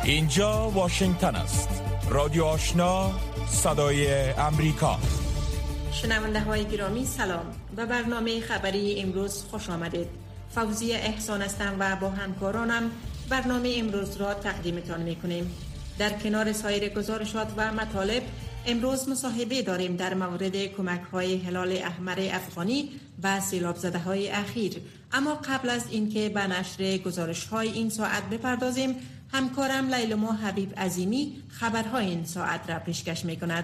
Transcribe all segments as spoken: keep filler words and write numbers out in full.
اینجا واشنگتن است. رادیو آشنا، صدای امریکا. شنونده های گرامی سلام. به برنامه خبری امروز خوش آمدید. فوزیه احسان هستم و با همکارانم برنامه امروز را تقدیمتان میکنیم. در کنار سایر گزارشات و مطالب امروز مصاحبه داریم در مورد کمک های هلال احمر افغانی و سیلاب زده های اخیر. اما قبل از اینکه به نشر گزارش های این ساعت بپردازیم، همکارم لیلما حبیب عظیمی خبرهای این ساعت را پیشکش میکند.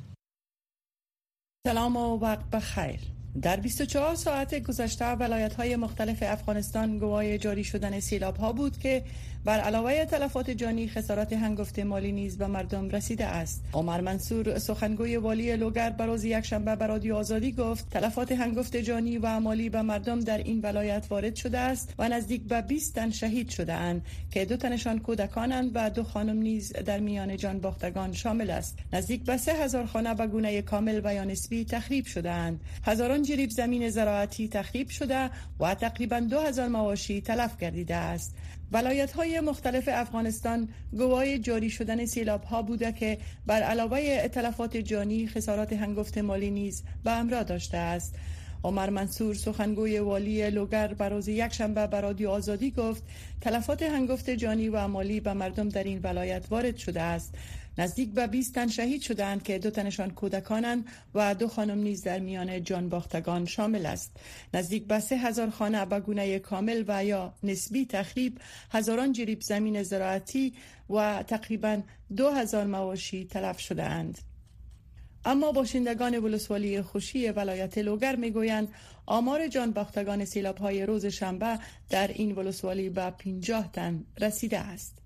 سلام و وقت بخیر. در بیست و چهار ساعت گذشته ولایت‌های مختلف افغانستان گواه جاری شدن سیلاب‌ها بود که بر علاوه تلفات جانی خسارات هنگفت مالی نیز به مردم رسیده است. عمر منصور سخنگوی والی لوگر بر روز یکشنبه به رادیو آزادی گفت تلفات هنگفت جانی و مالی به مردم در این ولایت وارد شده است و نزدیک به بیست تن شهید شده اند که دو تنشان کودکانند و دو خانم نیز در میان جان باختگان شامل است. نزدیک به سه هزار خانه به گونه کامل و یا نسبی تخریب شده اند. هزاران جریب زمین زراعتی تخریب شده و تقریباً دو هزار مواشی تلف گردیده است. ولایت‌های مختلف افغانستان گواه جاری شدن سیلاب‌ها بوده که بر علاوه تلفات جانی خسارات هنگفت مالی نیز به همراه داشته است. عمر منصور سخنگوی والی لوگر بر روز یکشنبه به رادیو آزادی گفت تلفات هنگفت جانی و مالی به مردم در این ولایت وارد شده است. نزدیک به بیست تن شهید شدند که دو تنشان کودکانند و دو خانم نیز در میان جان باختگان شامل است. نزدیک به سه هزار خانه به گونه کامل و یا نسبی تخریب، هزاران جریب زمین زراعتی و تقریباً دو هزار مواشی تلف شده اند. اما باشندگان ولسوالی خوشی ولایت لوگر میگویند آمار جان باختگان سیلاب‌های روز شنبه در این ولسوالی به پنجاه تن رسیده است.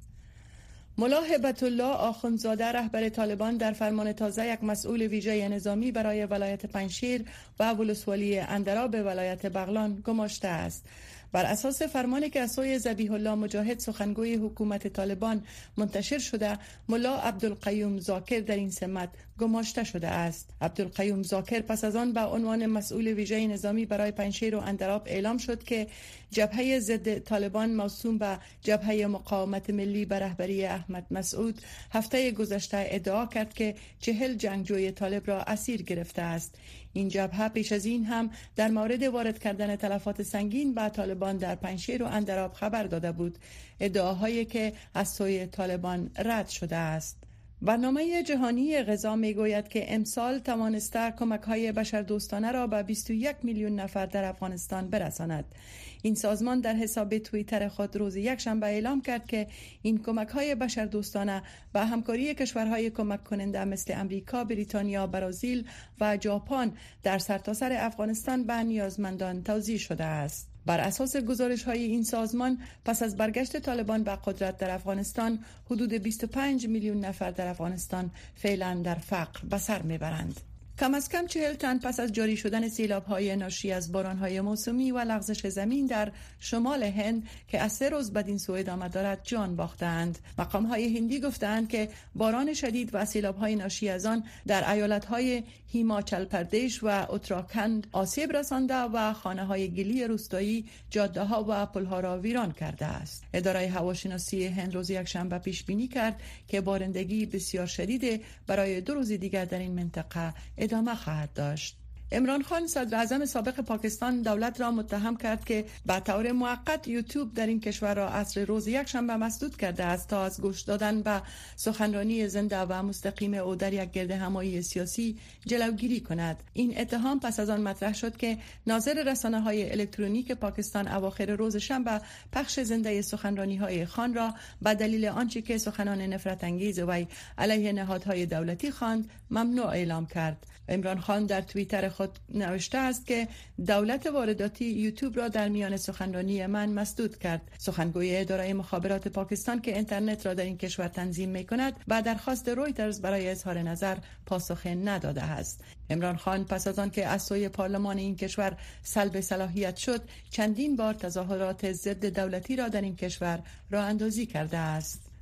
ملا هبت الله آخوندزاده رهبر طالبان در فرمان تازه یک مسئول ویژه نظامی برای ولایت پنجشیر و ولسوالی اندراب ولایت بغلان گماشته است. بر اساس فرمانی که از سوی ذبیح الله مجاهد سخنگوی حکومت طالبان منتشر شده، ملا عبدالقیوم زاکر در این سمت گماشته شده است. عبدالقیوم زاکر پس از آن به عنوان مسئول ویژه نظامی برای پنجشیر و اندراب اعلام شد که جبهه ضد طالبان موسوم به جبهه مقاومت ملی به رهبری احمد مسعود هفته گذشته ادعا کرد که چهل جنگجوی طالب را اسیر گرفته است. این جبهه پیش از این هم در مورد وارد کردن تلفات سنگین به طالبان در پنجشیر و اندراب خبر داده بود، ادعاهایی که از سوی طالبان رد شده است. برنامه جهانی غذا میگوید که امسال توانسته کمک‌های بشردوستانه را به بیست و یک میلیون نفر در افغانستان برساند. این سازمان در حساب توییتر خود روز یکشنبه اعلام کرد که این کمک‌های بشردوستانه به همکاری کشورهای کمک کننده مثل امریکا، بریتانیا، برزیل و ژاپن در سرتاسر افغانستان به نیازمندان توزیع شده است. بر اساس گزارش‌های این سازمان پس از برگشت طالبان به قدرت در افغانستان حدود بیست و پنج میلیون نفر در افغانستان فعلا در فقر به سر میبرند. کم از کم چهل تن پس از جاری شدن سیلاب‌های ناشی از باران‌های موسمی و لغزش زمین در شمال هند که از سه روز بدین سو ادامه دارد جان باختند. مقام‌های هندی گفتند که باران شدید و سیلاب‌های ناشی از آن در ایالت‌های هیماچل پردیش و اتراکند آسیب رسانده و خانه‌های گلی روستایی، جاده‌ها و پل‌ها را ویران کرده است. اداره هواشناسی هند روز یکشنبه پیش بینی کرد که بارندگی بسیار شدید برای دو روز دیگر در این منطقه ادامه خواهد داشت. عمران خان صدر اعظم سابق پاکستان دولت را متهم کرد که به طور موقت یوتیوب در این کشور را عصر روز یکشنبه مسدود کرده است تا از گوش دادن به سخنرانی زنده و مستقیم او در یک گردهمایی سیاسی جلوگیری کند. این اتهام پس از آن مطرح شد که ناظر رسانه‌های الکترونیک پاکستان اواخر روز شنبه پخش زنده سخنرانی‌های خان را به دلیل آنچه که سخنان نفرت انگیز وی علیه نهادهای دولتی خواند ممنوع اعلام کرد. عمران خان در توییتر خود نوشته است که دولت وارداتی یوتیوب را در میان سخنرانی من مسدود کرد. سخنگوی اداره مخابرات پاکستان که اینترنت را در این کشور تنظیم می‌کند با درخواست رویترز برای اظهار نظر پاسخ نداده است. عمران خان پس از آن که از سوی پارلمان این کشور سلب صلاحیت شد چندین بار تظاهرات ضد دولتی را در این کشور راه اندازی کرده است.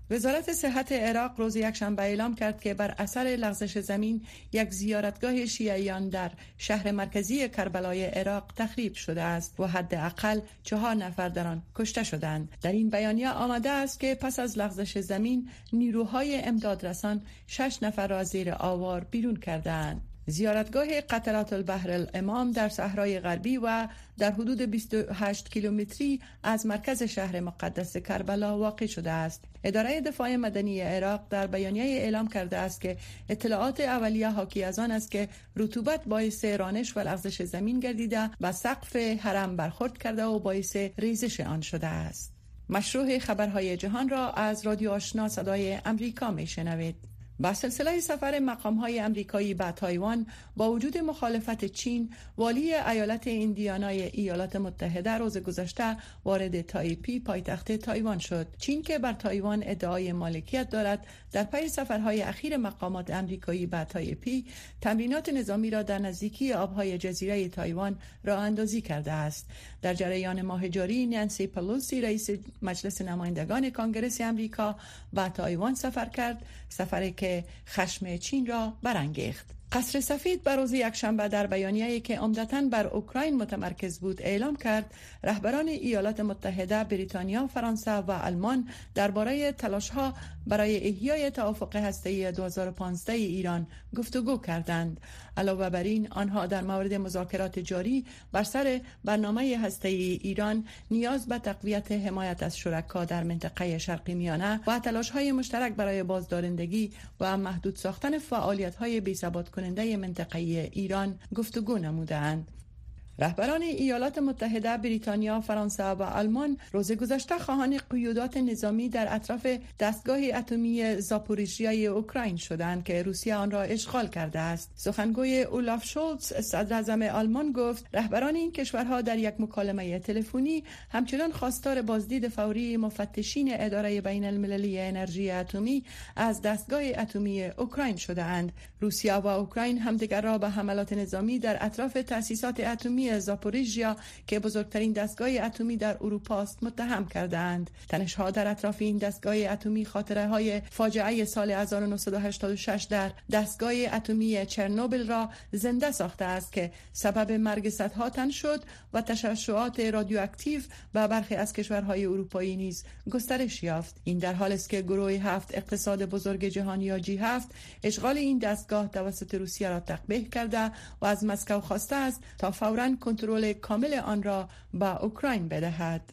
وزارت صحت عراق روز یکشنبه اعلام کرد که بر اثر لغزش زمین یک زیارتگاه شیعیان در شهر مرکزی کربلای عراق تخریب شده است و حداقل چهار نفر در آن کشته شدند. در این بیانیه آمده است که پس از لغزش زمین نیروهای امدادرسان شش نفر را زیر آوار بیرون کردند. زیارتگاه قطرات البحر الامام در صحرای غربی و در حدود بیست و هشت کیلومتری از مرکز شهر مقدس کربلا واقع شده است. اداره دفاع مدنی عراق در بیانیه اعلام کرده است که اطلاعات اولیه حاکی از آن است که رطوبت باعث رانش و لغزش زمین گردیده و سقف حرم برخورد کرده و باعث ریزش آن شده است. مشروع خبرهای جهان را از رادیو آشنا صدای امریکا میشنوید. با سلسله سفر مقام‌های امریکایی به تایوان با وجود مخالفت چین، والی ایالت ایندیانای ایالات متحده روز گذشته وارد تایپی پایتخت تایوان شد. چین که بر تایوان ادعای مالکیت دارد، در پی سفرهای اخیر مقامات امریکایی به تایپی تمرینات نظامی را در نزدیکی آبهای جزیره تایوان راه اندازی کرده است. در جریان ماه جاری نانسی پلوسی رئیس مجلس نمایندگان کانگرس امریکا به تایوان سفر کرد، سفری که خشم چین را برانگیخت. قصر سفید بر روز یکشنبه در بیانیه‌ای که عمدتاً بر اوکراین متمرکز بود اعلام کرد رهبران ایالات متحده، بریتانیا، فرانسه و آلمان درباره تلاش‌ها برای احیای توافق هسته‌ای دو هزار و پانزده ایران گفتگو کردند. علاوه بر این، آنها در مورد مذاکرات جاری بر سر برنامه هسته‌ای ایران، نیاز به تقویت حمایت از شرکا در منطقه شرقی میانه و تلاش‌های مشترک برای بازدارندگی و محدود ساختن فعالیت‌های بی‌ثبات کننده منطقه ایران گفتگو نمودند. رهبران ایالات متحده، بریتانیا، فرانسه و آلمان روز گذشته خواهان قیودات نظامی در اطراف دستگاه اتمی زاپوریژیای اوکراین شدند که روسیه آن را اشغال کرده است. سخنگوی اولاف شولز، صدر اعظم آلمان، گفت رهبران این کشورها در یک مکالمه تلفنی همچنان خواستار بازدید فوری مفتشین اداره بین المللی انرژی اتمی از دستگاه اتمی اوکراین شده‌اند. روسیه و اوکراین همدیگر را به حملات نظامی در اطراف تأسیسات اتمی زاپوریژیا که بزرگترین دستگاه اتمی در اروپا است متهم کردند. تنش‌ها در اطراف این دستگاه اتمی خاطره‌های فاجعه سال هزار و نهصد و هشتاد و شش در دستگاه اتمی چرنوبیل را زنده ساخته است که سبب مرگ صدها تن شد و تشعشعات رادیواکتیو به برخی از کشورهای اروپایی نیز گسترش یافت. این در حالی است که گروه هفت اقتصاد بزرگ جهان یا جی هفت اشغال این دستگاه توسط روسیه را تقبیح کرده و از مسکو خواسته است تا فوراً کنترل کامل آن را به اوکراین بدهد.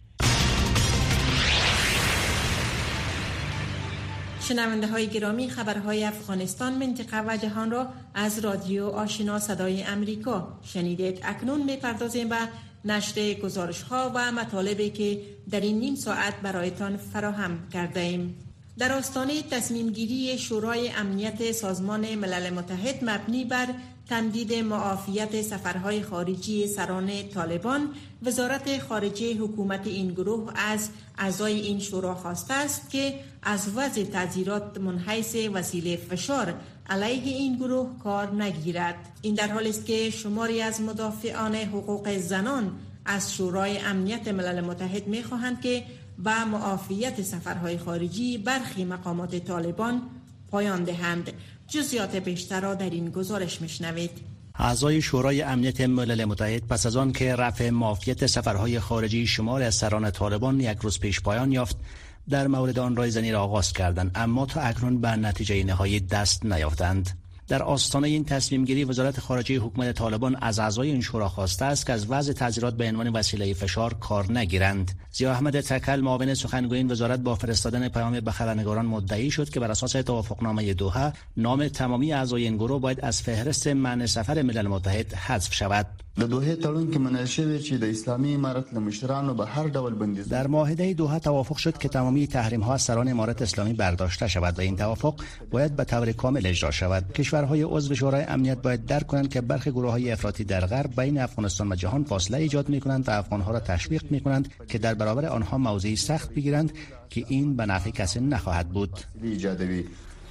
شنونده های گرامی، خبرهای افغانستان، منطقه و جهان را از رادیو آشنا صدای امریکا شنیدید. اکنون می‌پردازیم به نشر گزارش ها و مطالبی که در این نیم ساعت برایتان فراهم کرده ایم. در آستانه تصمیم گیری شورای امنیت سازمان ملل متحد مبنی بر تمدید معافیت سفرهای خارجی سران طالبان، وزارت خارجه حکومت این گروه از اعضای این شورا خواسته است که از وضع تعزیرات منحیث وسیله فشار علیه این گروه کار نگیرد. این در حالی است که شماری از مدافعان حقوق زنان از شورای امنیت ملل متحد می‌خواهند که با معافیت سفرهای خارجی برخی مقامات طالبان پایان دهند. جزئیات بیشتر را در این گزارش میشنوید. اعضای شورای امنیت ملل متحد پس از آن که رفع معافیت سفرهای خارجی شمار از سران طالبان یک روز پیش پایان یافت، در مورد آن رایزنی را آغاز کردند، اما تا اکنون به نتیجه نهایی دست نیافتند. در آستانه این تصمیم گیری، وزارت خارجه حکومت طالبان از اعضای این شورا خواسته است که از وضع تعزیرات به عنوان وسیله فشار کار نگیرند. ضیا احمد تکل، معاون سخنگوی این وزارت، با فرستادن پیام به خبرنگاران مدعی شد که بر اساس توافقنامه دوحه نام تمامی اعضای این گروه باید از فهرست منع سفر ملل متحد حذف شود. د دوحه تړون کې منل شوی چې د اسلامي امارت له مشرانو به هر ډول بندیز. در معاهده دوحه توافق شد که تمامی تحریم ها از سران امارت اسلامی برداشته شود و این توافق باید به طور کامل اجرا شود. کشورهای عضو شورای امنیت باید درک کنند که برخی گروه‌های افراطی در غرب بین افغانستان و جهان فاصله ایجاد می‌کنند و افغان‌ها را تشویق می‌کنند که در برابر آنها موضعی سخت بگیرند که این به نفع کسی نخواهد بود.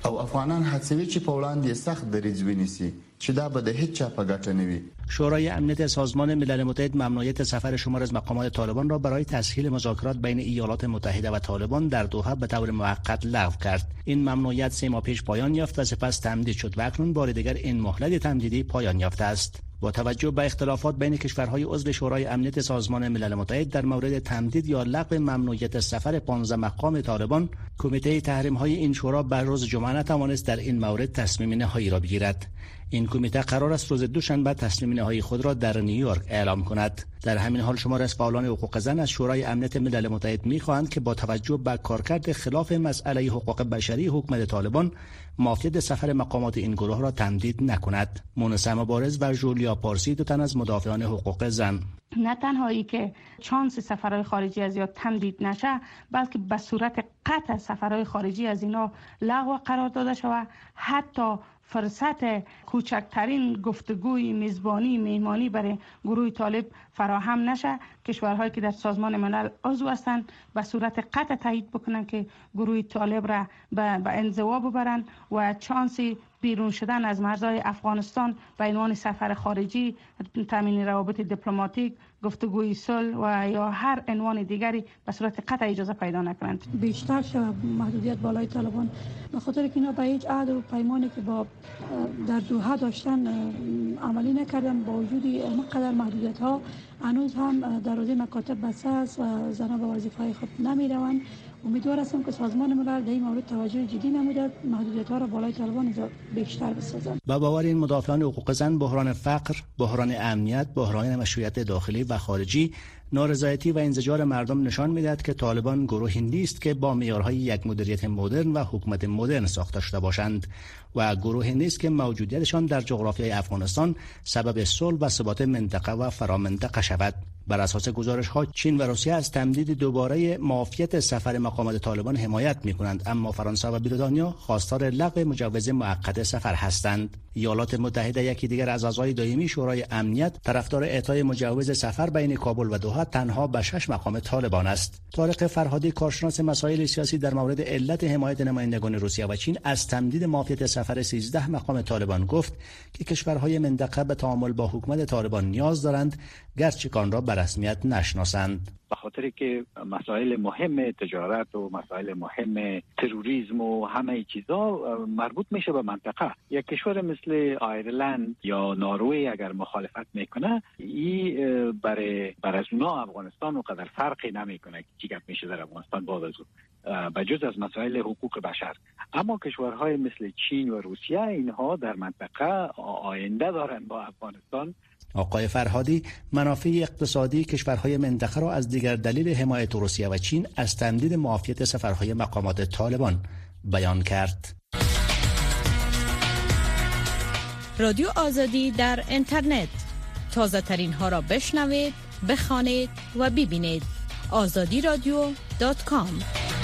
او افغانان هڅوي چې په وړاندې سخت دریځ ونیسي چې دا به د هیڅ چا په ګټه نه وي. شورای امنیت سازمان ملل متحد ممنوعیت سفر شمار از مقامات طالبان را برای تسهیل مذاکرات بین ایالات متحده و طالبان در دوحه به طور موقت لغو کرد. این ممنوعیت سه ماه پیش پایان یافت و سپس تمدید شد و اکنون بار دیگر این مهلت تمدیدی پایان یافته است. با توجه به اختلافات بین کشورهای عضو شورای امنیت سازمان ملل متحد در مورد تمدید یا لغو ممنوعیت سفر پانزده مقام طالبان، کمیته تحریم‌های این شورا بر روز جمعه نتوانست در این مورد تصمیم نهایی را بگیرد. این کمیته قرار است روز دوشنبه تصمیم نهایی خود را در نیویورک اعلام کند. در همین حال شمار از فعالان حقوق زن از شورای امنیت ملل متحد می‌خواهند که با توجه به کارکرد خلاف مسئله حقوق بشری حکومت طالبان، مافیت سفر مقامات این گروه را تمدید نکند. مونس مبارز و جولیا پارسی، دو تن از مدافعان حقوق زن: نه تنهایی که چانس سفرهای خارجی از یا تمدید نشه، بلکه به صورت قطع سفرهای خارجی از اینا لغو قرار داده شود. حتی فرصت کوچکترین گفتگوی میزبانی مهمانی برای گروه طالب فراهم نشه. کشورهایی که در سازمان ملل عضو هستند به صورت قطع تایید بکنن که گروه طالب را به, به انزوا ببرن و چانسی بیرون شدن از مرزهای افغانستان به عنوان سفر خارجی، تامین روابط دیپلماتیک، گفتگوی صلح و یا هر عنوان دیگری به صورت قطع اجازه پیدا نکنند. بیشتر شود محدودیت بالای طالبان، به خاطر که اینا به هیچ عهد و پیمانی که با در دوحه داشتن عملی نکردن. با وجود اینقدر محدودیت ها هنوز هم در حوزه مکاتب بسته است و زنان به وظیفه‌های خود نمیروند. امیدوار هستم که سازمان ملل در این مورد توجه جدی نموده، محدودیت‌ها را بالای طالبان بیشتر بسازند. با باور این مدافعان حقوق زن، بحران فقر، بحران امنیت، بحران مشروعیت داخلی و خارجی، نارضایتی و انزجار مردم نشان می‌دهد که طالبان گروهی نیست که با معیارهای یک مدیریت مدرن و حکومت مدرن ساخته شده باشند و گروهی نیست که موجودیتشان در جغرافیای افغانستان سبب صلح و ثبات منطقه و فرامنطقه شود. بر اساس گزارش‌ها چین و روسیه از تمدید دوباره معافیت سفر مقامات طالبان حمایت می‌کنند، اما فرانسه و بریتانیا خواستار لغو مجوز موقت سفر هستند. ایالات متحده، یکی دیگر از اعضای دائمی شورای امنیت، طرفدار اعطای مجوز سفر بین کابل و دوحه تنها به شش مقام طالبان است. طارق فرهادی، کارشناس مسائل سیاسی، در مورد علت حمایت نمایندگان روسیه و چین از تمدید معافیت سفر سیزده مقام طالبان گفت که کشورهای منطقه به تعامل با حکومت طالبان نیاز دارند، گرچه آن را به رسمیت نشناسند. به خاطر که مسائل مهم تجارت و مسائل مهم تروریسم و همه چیزا مربوط میشه به منطقه. یک کشور مثل آیرلند یا نروژ اگر مخالفت میکنه، این برای برای از اونا افغانستان اونقدر فرقی نمیکنه که چی گپ میشه در افغانستان بعد از اون، بجز از مسائل حقوق بشر. اما کشورهای مثل چین و روسیه، اینها در منطقه آینده دارن با افغانستان. آقای فرهادی منافع اقتصادی کشورهای منطقه را از دیگر دلیل حمایت روسیه و چین از تمدید معافیت سفرهای مقامات طالبان بیان کرد. رادیو آزادی در اینترنت، تازه ترین ها را بشنوید، بخوانید و ببینید. آزادی رادیو دات کام.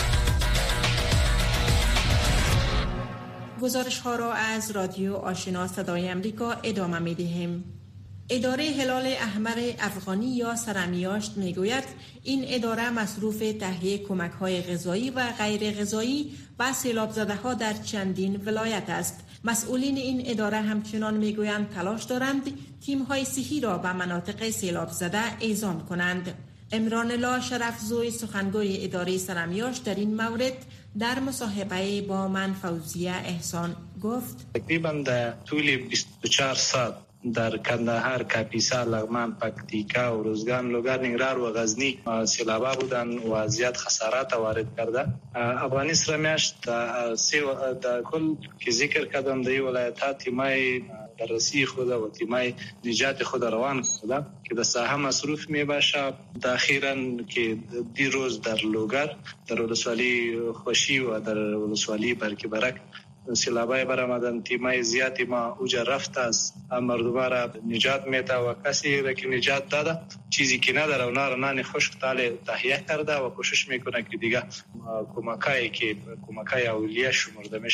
گزارش ها را از رادیو آشنا صدای امریکا ادامه می دهیم. اداره هلال احمر افغانی یا سرمیاشت میگوید این اداره مصروف تهیه کمک‌های غذایی و غیر غذایی به سیلاب زده ها در چندین ولایت است. مسئولین این اداره همچنان میگویند تلاش دارند تیم‌های صحی را به مناطق سیلاب زده اعزام کنند. عمران الله شرفزوی، سخنگوی اداره سرمیاشت، در این مورد در مصاحبه با من فوزیه احسان گفت: تقریبا در طول بیست و چهار ساعت در کندهار، کاپیسا، لغمان، پکتیکا، روزگان، لوگر، ننگرهار و غزنی سیلابا بودن و زیاد خسارات وارد کرده. افغانی سرمیاشت در کل که ذکر کردم در این ولایت‌ها تیمای بررسی خود و تیمای نجات خود روان کرده که در ساحه مصروف می باشه. اخیراً که دی روز در لوگر، در ولسوالی خوشی و در ولسوالی برکی برک سیلابای برآمدن، تیمای زیادی ما اوجا رفت از مردم را نجات میده و کسی را که نجات داده چیزی که نداره اونا را نان خشک تاله تهیه کرده و کوشش میکنه که دیگه کمکایی که کمکای اولیه شمرده میشه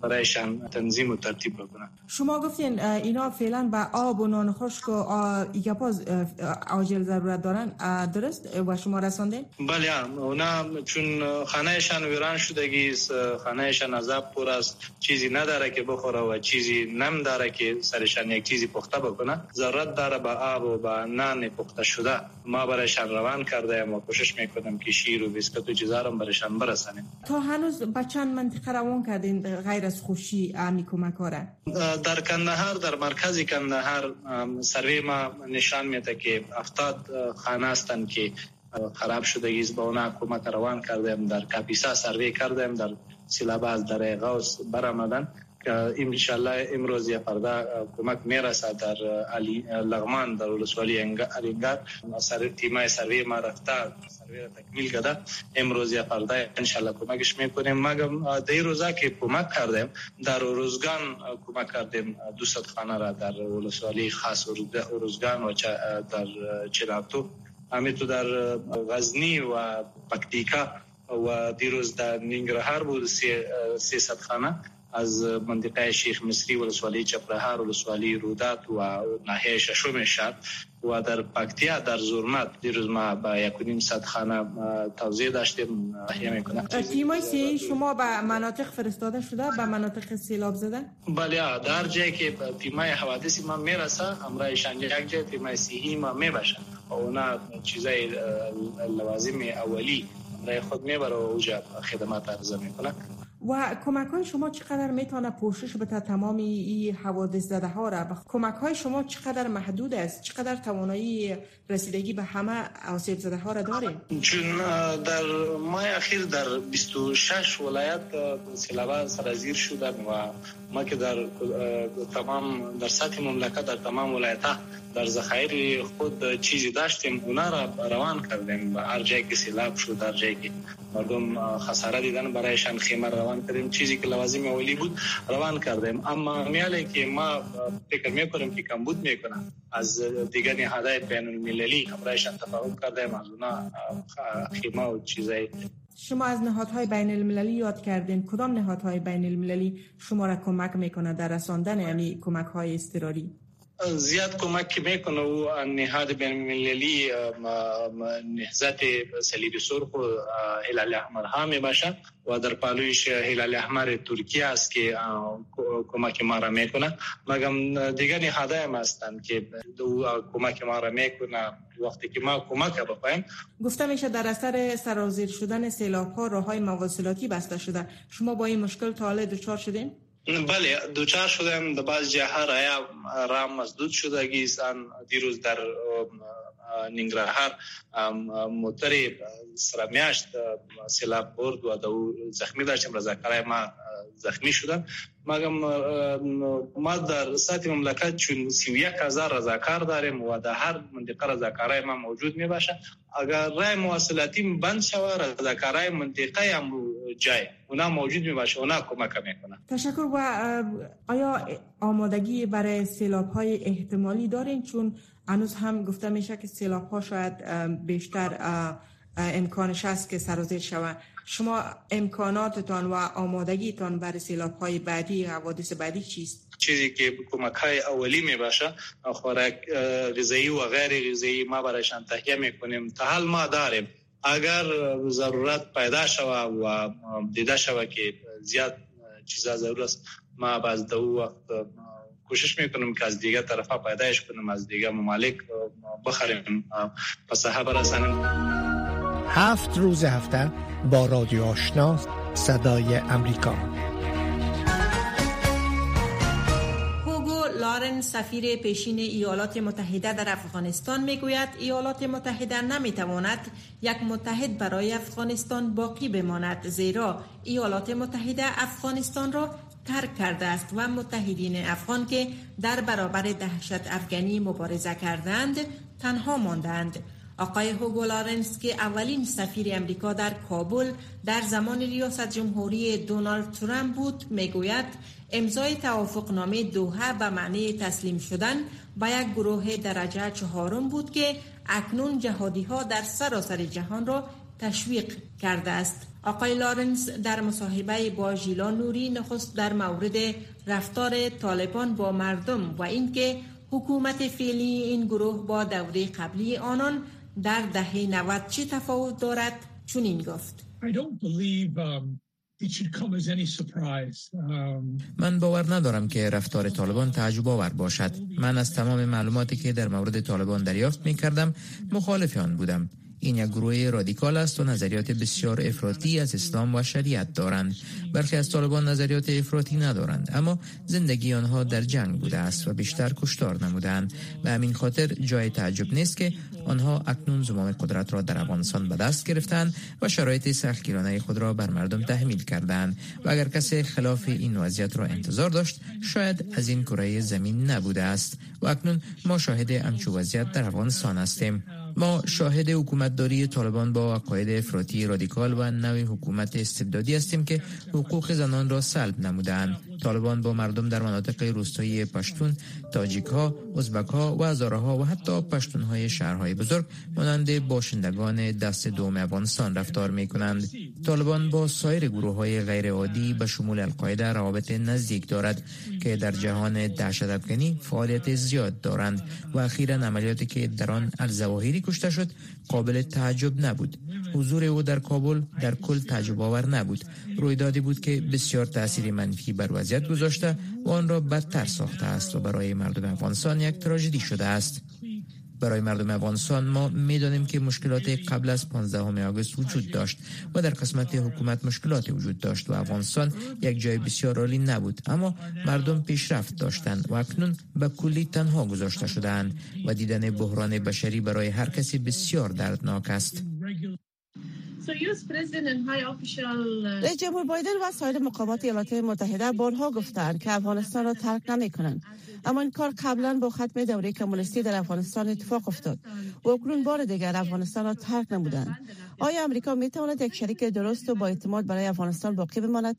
برایشان تنظیم و ترتیب بکنن. شما گفتین اینا فعلا به آب و نان خشک و ایگاپاز عاجل ضرورت دارن، درست و شما رساندین؟ بله، اونا چون خانهشان ویران شدگی است، خانهشان از آب پر است، چیزی نداره که بخوره و چیزی نم داره که سرشان یک چیزی پخته بکنه، ضرورت داره به آب و به نان پخته شده. ما برایشان روان کرده و کوشش میکنیم که شیر و بیسکویت و چیزا رو برایشان برسانیم. تا هنوز به چند منطقه روان کردین غیر از خوشی امی کمک‌ها؟ در کندهار، در مرکز کندهار سروی ما نشان میده که هفتاد خانه هستند که خراب شده است. با اونا کمک روان کردیم. در کاپیسا سروی کردیم، در سیلاباز، در غوث برآمدن که ان شاء الله امروز یا فردا کمک میرسه. در لغمان، در ولسوالی الینگار سر تیمای سروی ما رفته، سروی را تکمیل کرده. امروز یا فردا ان شاء الله کمکش میکنیم. مگم در روزا که کمک کردیم، در روزگان کمک کردیم دویست خانه را در ولسوالی خاص روزگان و در چنارتو، همینطور در غزنی و پکتیکا و دیروز در ننگرهار بود سیصد خانه از منطقه شیخ مصری، ولسوالی چپرهار، ولسوالی رودات و ناحیه ششم شهر و در پکتیا در زرمت دیروز ما با یک و نیم صد خانه توزیع داشتیم. احیا میکنه. تیمای سی شما به مناطق فرستاده شده، به مناطق سیلاب زده؟ بله، در جایی که تیمای حوادثی ما میرسه، امرایشان یک جای تیمای سیهی ما میباشن و اونا چیزای لوازم اولی برای خود میبره و اوجا خدمات عرضه میکنه. و کمک های شما چقدر میتونه پوشش بده تمامی این حوادث زده ها را؟ کمک های شما چقدر محدود است؟ چقدر توانایی رسیدگی به همه آسیب زده ها را داره؟ چون در ماه اخیر در بیست و شش ولایت سیلاب سرازیر شدن و ما که در تمام در سطح مملکت در تمام ولایت ها در ذخایر خود چیزی داشتیم، اونا را روان کردیم به هر جایی که سیلاب شد، در جایی که مردم خساره دیدن برایشان خیمه روان کردیم، چیزی که لوازم اولی بود روان کردیم. اما میاله که ما فکر میکنیم که کمبود میکنه، از دیگر نهادهای بین المللی برایشان تفاهم کردیم، از اونا خیمه و چیزای. شما از نهادهای بین المللی یاد کردین، کدام نهادهای بین المللی شما را کمک میکنه در رساندن امی کمک های اضطراری؟ زیاد کمک میکنه و نهاد بین المللی نهضت صلیب سرخ و هلال احمر ها می باشه و در پالویش هلال احمر ترکیه است که کمک ما را میکنه. مگم دیگر نهادهای هم هستند که کمک ما را میکنه وقتی که ما کمک بخوایم. گفته میشه در اثر سرازیر شدن سیلاب ها راههای مواصلاتی بسته شده. شما با این مشکل تا حالا دچار شدین؟ بله، دوچار شدم. در بعض جاها راه مسدود شدگی است. دیروز در ننگرهار موتری سرمیاشت سیلاب برد و دو زخمی داشتیم، رضاکارای ما زخمی شدن. مگم ما در سطح مملکت چون سی و یک هزار رضاکار داریم و در هر منطقه رضاکارای ما موجود می باشه. اگر راه مواصلاتی بند شود، رضاکارای منطقه هم جای اونا موجود می باشه، اونا کمک میکنن. تشکر. و آیا آمادگی برای سیلاب های احتمالی دارین؟ چون هنوز هم گفته میشه که سیلاب ها شاید بیشتر امکانش هست که سرازیر شود. شما امکاناتتان و آمادگیتان برای سیلاب های بعدی، حوادث بعدی چیست؟ چیزی که کمک های اولی می باشه، خوراک غذایی و غیر غذایی ما برایشان تهیه میکنیم. تا حال ما داریم. اگر ضرورت پیدا شود و دیده شود که زیاد چیزا ضرورت است، ما باز دو وقت کوشش میکنیم که از دیگر طرفا پیدایش کنیم، از دیگر ممالک بخریم، پس ها برسانیم. هفت روز هفته با رادیو آشنا صدای امریکا. لارن سفیر پیشین ایالات متحده در افغانستان میگوید ایالات متحده نمیتواند یک متحد برای افغانستان باقی بماند، زیرا ایالات متحده افغانستان را ترک کرده است و متحدین افغان که در برابر دهشت افغانی مبارزه کردند تنها ماندند. آقای هوگو لارنس که اولین سفیر امریکا در کابل در زمان ریاست جمهوری دونالد ترامپ بود میگوید امضای توافقنامه دوحه به معنی تسلیم شدن به یک گروه درجه چهارم بود که اکنون جهادی ها در سراسر جهان را تشویق کرده است. آقای لارنس در مصاحبه با ژیلا نوری نخست در مورد رفتار طالبان با مردم و اینکه حکومت فعلی این گروه با دوره قبلی آنان در دهه نود چه تفاوت دارد چنین گفت. من باور ندارم که رفتار طالبان تعجب آور باشد. من از تمام معلوماتی که در مورد طالبان دریافت می کردم مخالف آن بودم. این یک گروه رادیکال است و نظریات بسیار افراطی از اسلام و شریعت دارند. برخی از طالبان نظریات افراطی ندارند، اما زندگی آنها در جنگ بوده است و بیشتر کشتار نمودند. به همین خاطر جای تعجب نیست که آنها اکنون زمام قدرت را در افغانستان به دست گرفتند و شرایط سختگیرانه خود را بر مردم تحمیل کردند و اگر کسی خلاف این وضعیت را انتظار داشت شاید از این کره زمین نبوده است و اکنون ما شاهد همچون وضعیت در افغانستان هستیم. ما شاهد حکومتداری طالبان با عقاید افراطی رادیکال و نوع حکومت استبدادی هستیم که حقوق زنان را سلب نمودند. طالبان با مردم در مناطق روستایی پشتون، تاجیک ها، ازبک ها و هزاره ها و حتی پشتون های شهرهای بزرگ مانند باشندگان دست دوم افغانستان رفتار می کنند. طالبان با سایر گروه های غیر عادی به شمول القاعده روابط نزدیک دارد که در جهان دهشت‌افکنی فعالیت زیاد دارند و اخیراً عملیاتی که در آن الظواهری کشته شد قابل تعجب نبود. حضور او در کابل در کل تعجب آور نبود. رویدادی بود که بسیار تأثیر منفی بر وضعیت گذاشته و آن را بدتر ساخته است و برای مردم افغانستان یک تراژدی شده است. برای مردم افغانستان ما می‌دانیم که مشکلات قبل از پانزدهم آگوست وجود داشت و در قسمت حکومت مشکلات وجود داشت و افغانستان یک جای بسیار عالی نبود، اما مردم پیشرفت داشتند و اکنون به کلی تنها گذاشته شدند و دیدن بحران بشری برای هر کسی بسیار دردناک است. رئیس جمهور بایدن و سایر مقامات ایالات متحده بارها گفتند که افغانستان را ترک نمی‌کنند، اما این کار قبلا با ختم دوره کمونیستی در افغانستان اتفاق افتاد و اکنون بار دیگر افغانستان را ترک نمودند. آیا امریکا می‌تواند یک شریک درست و با اعتماد برای افغانستان باقی بماند؟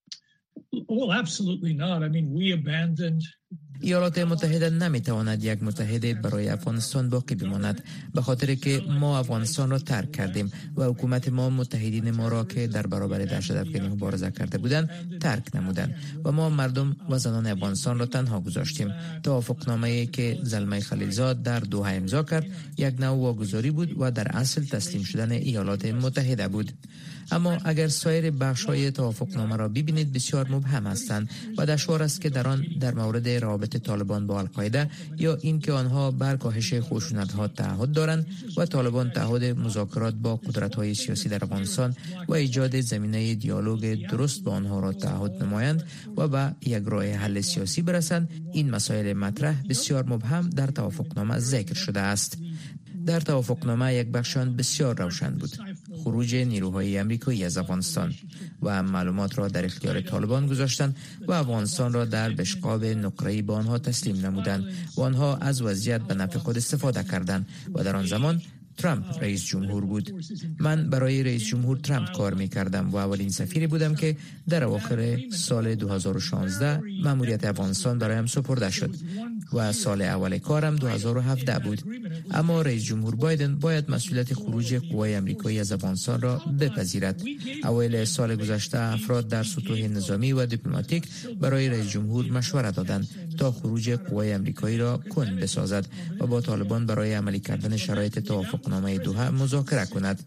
ایالات متحده نمیتواند یک متحد برای افغانستان باقی بماند، به خاطر که ما افغانستان را ترک کردیم و حکومت ما متحدین ما را که در برابر دهشت‌افکنی مبارزه کرده بودند ترک نمودند و ما مردم و زنان افغانستان را تنها گذاشتیم. توافقنامه‌ای که زلمه خلیلزاد در دوحه امضا کرد یک نوع واگذاری بود و در اصل تسلیم شدن ایالات متحده بود. اما اگر سایر بخش‌های توافقنامه را ببینید بسیار مبهم هستند و دشوار است که در آن در مورد روابط طالبان با القاعده یا اینکه آنها بر کاهش خشونت‌ها تعهد دارند و طالبان تعهد مذاکرات با قدرت‌های سیاسی در افغانستان و ایجاد زمینه دیالوگ درست با آنها را تعهد نمایند و به یک راه حل سیاسی برسند، این مسائل مطرح بسیار مبهم در توافقنامه ذکر شده است. در توافقنامه یک بخشان بسیار روشن بود: خروج نیروهای آمریکایی از افغانستان و معلومات را در اختیار طالبان گذاشتند و افغانستان را در بشقاب نقره‌ای به آنها تسلیم نمودند و آنها از وضعیت به نفع خود استفاده کردند و در آن زمان ترامپ رئیس جمهور بود. من برای رئیس جمهور ترامپ کار می کردم و اولین سفیری بودم که در اواخر سال دو هزار و شانزده مأموریت افغانستان برایم سپرده شد و سال اول کارم دو هزار و هفده بود. اما رئیس جمهور بایدن باید مسئولیت خروج قوای آمریکایی از افغانستان را بپذیرد. اوایل سال گذشته افراد در سطوح نظامی و دیپلماتیک برای رئیس جمهور مشوره دادند تا خروج قوای آمریکایی را کند بسازد و با طالبان برای عملی کردن شرایط توافقنامه دوحه مذاکره کند.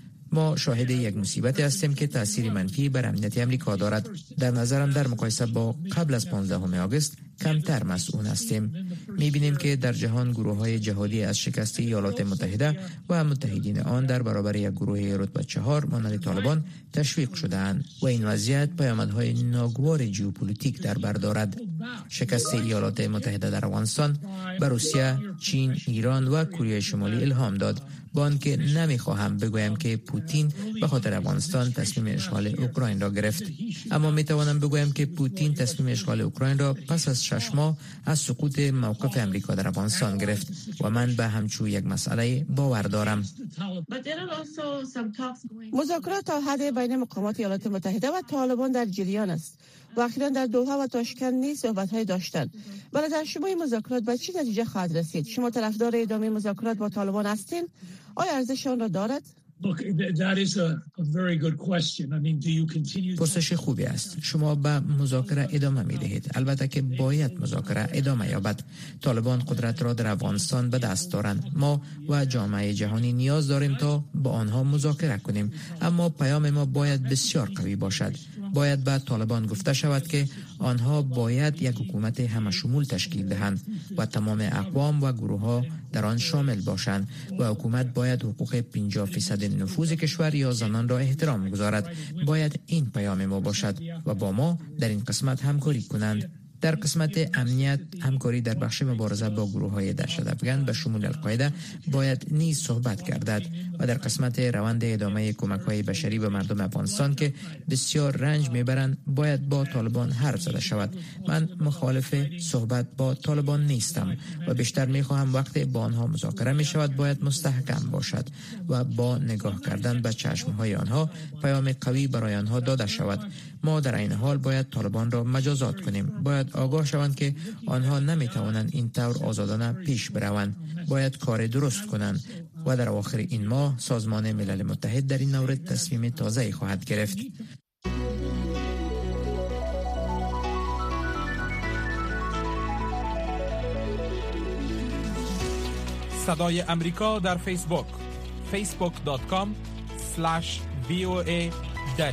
ما شاهد یک مصیبتی هستیم که تأثیر منفی بر امنیت آمریکا دارد. در نظرم در مقایسه با قبل از پانزدهم آگوست کمتر مسئول هستیم. می‌بینیم که در جهان گروه‌های جهادی از شکست ایالات متحده و متحدین آن در برابر یک گروه رتبه چهار مانند طالبان تشویق شده‌اند و این وضعیت پیامدهای ناگوار ژئوپلیتیک در بر دارد. شکست ایالات متحده در افغانستان به روسیه، چین، ایران و کره شمالی الهام داد، با آنکه نمیخواهم بگویم که پوتین به خاطر افغانستان تصمیم اشغال اوکراین را گرفت، اما میتوانم بگویم که پوتین تصمیم اشغال اوکراین را پس از شش ماه از سقوط موقف امریکا در افغانستان گرفت و من به همچون یک مسئله باور دارم. مذاکرات تا حد بین مقامات ایالات متحده و طالبان در جریان است و اخیراً در دوحه و تاشکند نیز صحبت‌های داشتند. ولی در شما این مذاکرات به چه نتیجه خواهد رسید؟ شما طرفدار ادامه مذاکرات با طالبان هستین؟ آیا ارزش آن را دارد؟ پرسش خوبی است. شما به مذاکره ادامه می دهید. البته که باید مذاکره ادامه یابد. طالبان قدرت را در افغانستان به دست دارند. ما و جامعه جهانی نیاز داریم تا با آنها مذاکره کنیم، اما پیام ما باید بسیار قوی باشد. باید به طالبان گفته شود که آنها باید یک حکومت همشمول تشکیل دهند و تمام اقوام و گروه ها در آن شامل باشند و حکومت باید حقوق پنجاه درصد نفوذ کشور یا زنان را احترام گذارد. باید این پیام ما باشد و با ما در این قسمت همکاری کنند. در قسمت امنیت، همکاری در بخش مبارزه با گروه‌های دهشت‌افکن به شمول القاعده باید نیز صحبت گردد و در قسمت روند ادامه کمک‌های بشری به مردم افغانستان که بسیار رنج می‌برند باید با طالبان حرف زده شود. من مخالف صحبت با طالبان نیستم و بیشتر می‌خواهم وقتی با آنها مذاکره می‌شود باید مستحکم باشد و با نگاه کردن به چشم‌های آنها پیام قوی برای آنها داده شود. ما در این حال باید طالبان را مجازات کنیم. باید آگاه شوند که آنها نمیتوانند این طور آزادانه پیش بروند. باید کار درست کنند و در آخر این ماه سازمان ملل متحد در این مورد تصمیم تازه‌ای خواهد گرفت. صدای امریکا در فیسبوک فیسبوک دات کام اسلش وی او ای دری.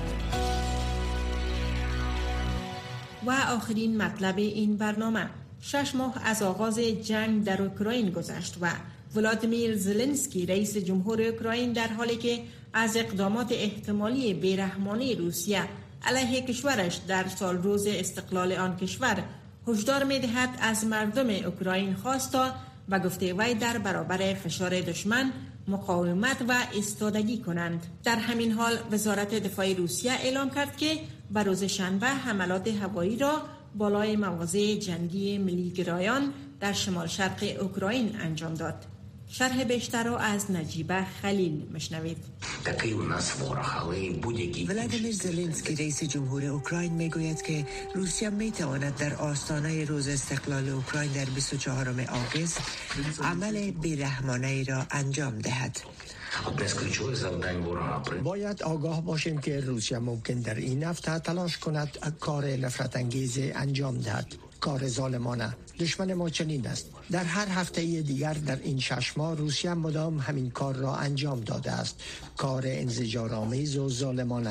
و آخرین مطلب این برنامه، شش ماه از آغاز جنگ در اوکراین گذشت و ولادیمیر زلنسکی رئیس جمهور اوکراین در حالی که از اقدامات احتمالی بیرحمانه روسیه علیه کشورش در سال روز استقلال آن کشور هشدار می‌دهد از مردم اوکراین خواستا و گفته وی در برابر فشار دشمن مقاومت و ایستادگی کنند. در همین حال وزارت دفاع روسیه اعلام کرد که به روز شنبه حملات هوایی را بالای مواضع جنگی ملیگرایان در شمال شرق اوکراین انجام داد. شرح بیشتر را از نجیبه خلیل مشنوید. ولادیمیر زلنسکی رئیس جمهور اوکراین میگوید که روسیه میتواند در آستانه روز استقلال اوکراین در بیست و چهارم آگوست عمل بیرحمانه را انجام دهد. باید آگاه باشیم که روسیه ممکن در این هفته تلاش کند کار نفرت انگیز انجام دهد. کار ظالمانه. دشمن ما چنین است. در هر هفته دیگر در این شش ماه روسیه مدام همین کار را انجام داده است. کار انزجارآمیز و ظالمانه.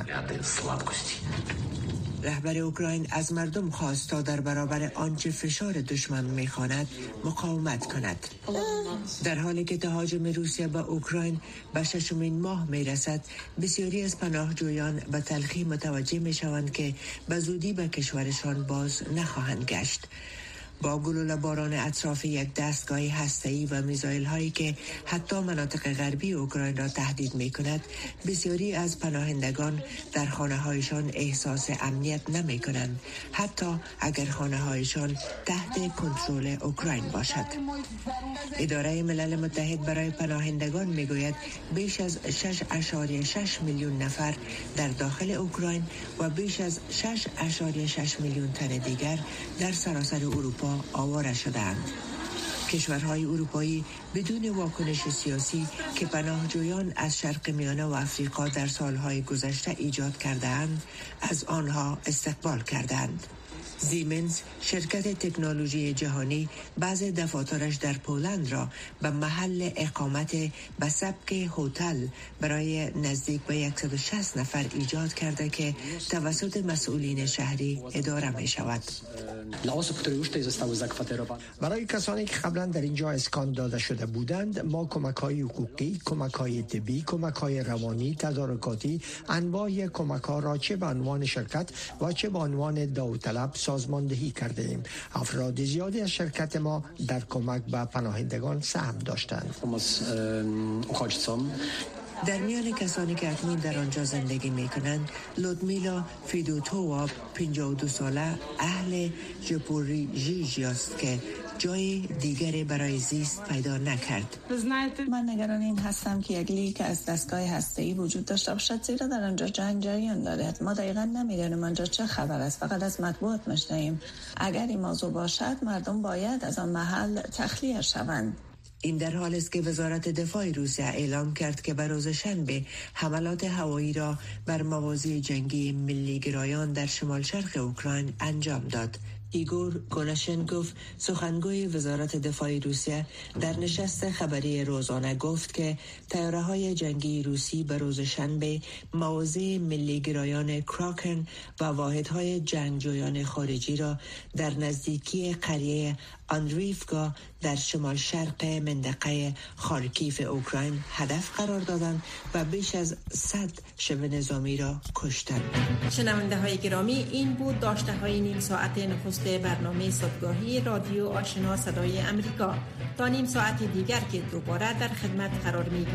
رهبر اوکراین از مردم خواست تا در برابر آنچه فشار دشمن می‌خواند مقاومت کند. در حالی که تهاجم روسیه به اوکراین به ششمین ماه می‌رسد، بسیاری از پناهجویان به تلخی متوجه می‌شوند که به زودی به کشورشان باز نخواهند گشت. با گلوله باران اطراف یک دستگاه هسته‌ای و میزایل هایی که حتی مناطق غربی اوکراین را تهدید می کند، بسیاری از پناهندگان در خانه هایشان احساس امنیت نمی کنند، حتی اگر خانه هایشان تحت کنترل اوکراین باشد. اداره ملل متحد برای پناهندگان می گوید بیش از شش اشاریه شش میلیون نفر در داخل اوکراین و بیش از شش اشاریه شش میلیون تن دیگر در سراسر اروپا آواره شدند. کشورهای اروپایی بدون واکنش سیاسی که پناهجویان از شرق میانه و افریقا در سالهای گذشته ایجاد کرده‌اند، از آنها استقبال کردند. زیمنز، شرکت تکنولوژی جهانی، بعض دفاترش در پولند را به محل اقامت به سبک هتل برای نزدیک به صد و شصت نفر ایجاد کرده که توسط مسئولین شهری اداره می شود. برای کسانی که قبلا در اینجا اسکان داده شده بودند، ما کمک‌های حقوقی، کمک‌های طبی، کمک‌های روانی، تدارکاتی، انواع کمک‌ها را چه به عنوان شرکت و چه به عنوان داوطلب سازماندهی کرده ایم. افراد زیادی از شرکت ما در کمک به پناهندگان سهم داشتند. در میان کسانی که اکنون در آنجا زندگی می کنند، لودمیلا فیدوتووا پنجاه و دو ساله اهل ژپوریژیه است که جای دیگری برای زیست پیدا نکرد. من نگران این هستم که یک لیک از دستگاه هسته‌ای وجود داشته باشد، زیرا در آنجا جنگ جریان دارد. ما دقیقاً نمی‌دانیم آنجا چه خبر است، فقط از مطبوعات می‌شنویم. اگر این موضوع باشد، مردم باید از آن محل تخلیه شوند. این در حال است که وزارت دفاع روسیه اعلام کرد که به روز شنبه حملات هوایی را بر مواضع جنگی ملی گرایان در شمال شرق اوکراین انجام داد. ایگور گولاشنکوف سخنگوی وزارت دفاع روسیه در نشست خبری روزانه گفت که طیاره‌های جنگی روسی به روز شنبه مواضع ملی گرایان کراکن و واحدهای جنگجویان خارجی را در نزدیکی قریه آندریفگا در شمال شرق منطقه خارکیف اوکراین هدف قرار دادند و بیش از صد شبه نظامی را کشتند. شنونده های گرامی، این بود داشته های نیم ساعت نخست برنامه صبحگاهی رادیو آشنا صدای امریکا. تا نیم ساعت دیگر که دوباره در خدمت قرار می